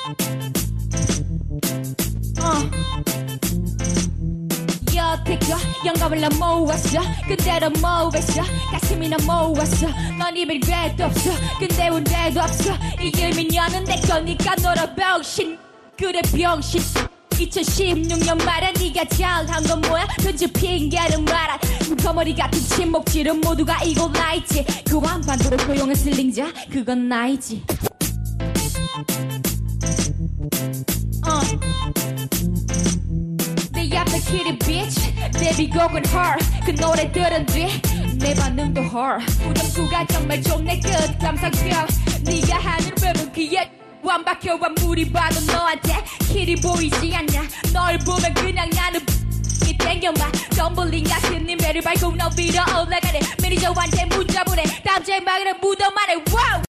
여태껏 영감을 난 모았어 그대로 모았어 가슴이 난 모았어 넌 이별 죄도 없어 근데 운대도 없어 이게 미녀는 내 거니까 너라 병신 그래 병신 2016년 말에 네가 잘한 건 뭐야 편집 핑계는 말아 거머리 같은 침묵질은 모두가 이고 나있지 그 완반도로 소용을 슬링자 그건 나이지 내 앞에 kitty bitch 데뷔곡은 her 그 노래 들은 뒤 내 반응도 her 우정수가 정말 좋네 끝 감상평 네가 하는 랩은 그의 완박해 완물이 봐도 너한테 길이 보이지 않냐 널 보면 그냥 나는 이 땡겨봐 덤블링 같은 네 매를 밟고 너 위로 올라가네 매니저한테 문자 보내 다음 주에 막이는 무덤 안에 wow